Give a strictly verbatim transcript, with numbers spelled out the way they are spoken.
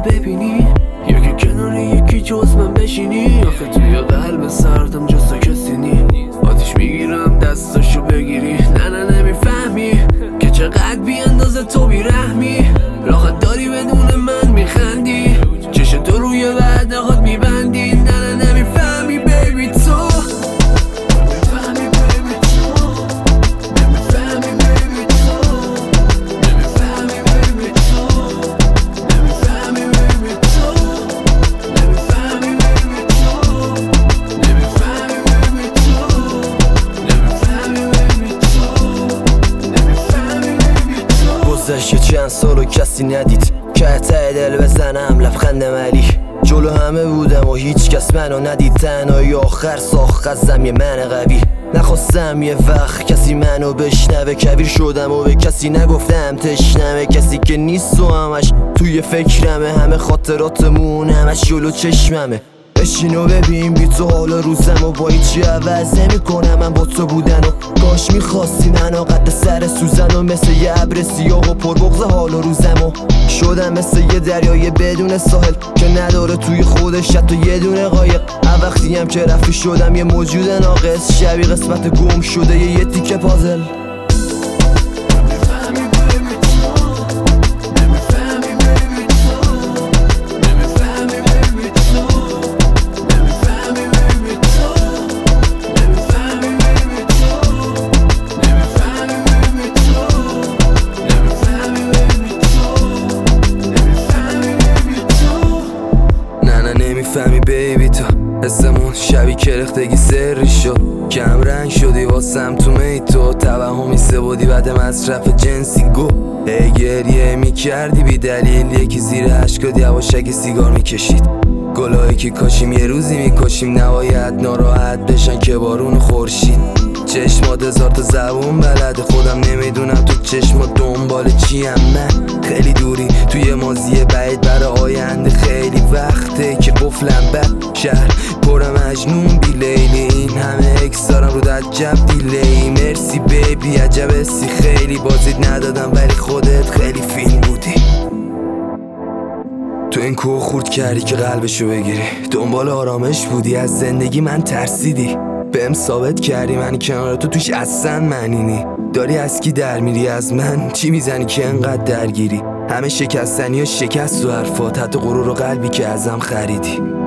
ببینی یا که کنار یکی جز من بشینی. آخه توی قلب سردم جز تو کسی نی. آتیش میگیرم دستاشو بگیری. نه نه نمیفهمی که چقدر بی اندازه تو بیرحمی. راحت داری بدون من میخندی. چش تو روی وعده هات میبندی. نه نه نمیفهمی بیبی تو. گذشته چند سال و کسی ندید که ته دل بزنم لبخند ملی. جلو همه بودم و هیچ کس منو ندید. تنهایی آخر ساخت خزم یه من قوی. نخواستم یه وقت کسی منو بشنوه. کبیر شدم و به کسی نگفتم تشنمه. کسی که نیست و همش توی فکرمه. همه خاطراتمون همش جلو چشممه. بشین و ببین بی تو حال روزم و با هیچی عوض نمی کنم. من با تو بودن و کاش میخواستی منو قد سر سوزن و مثل یه ابر سیاه و پربغض حال و روزم و شدم مثل یه دریای بدون ساحل که نداره توی خودش حتی یه دونه قایق. هر وقتی هم که رفتی شدم یه موجود ناقص. شبیه قسمت گم شده یه, یه تیکه پازل. نمیفهمی بیبی تو حسمون شبی که رختگی سری شد. کم رنگ شدی واسم تو می تو. توهمی سه بودی بعد مصرف جنسی گو. ای گریه میکردی بی دلیل. یکی زیر اشکات یواشکی سیگار میکشید. گلایی که کاشیم یه روزی میکشیم. نباید ناراحت بشن که بارون خورشید. چشمات هزار تا زبون بلده. خودم نمیدونم تو چشمات دنبال چیم. من خیلی دوری توی ماضی بعید برای آینده. خیلی وقته که قفلم بد شهر پر مجنون بی لیلی. این همه اکس دارم رو عجب دیلی. مرسی بیبی عجب حسی خیلی بازید ندادم ولی خودت خیلی فیلم بودی. تو این کوه خورد کردی که قلبشو بگیری. دنبال آرامش بودی از زندگی من ترسیدی. بهم ثابت کردی من کنار تو توش اصلا معنی. داری از کی در میری از من چی میزنی که انقدر درگیری. همه شکستنی و شکست و حرفات حتی غرور و قلبی که ازم خریدی.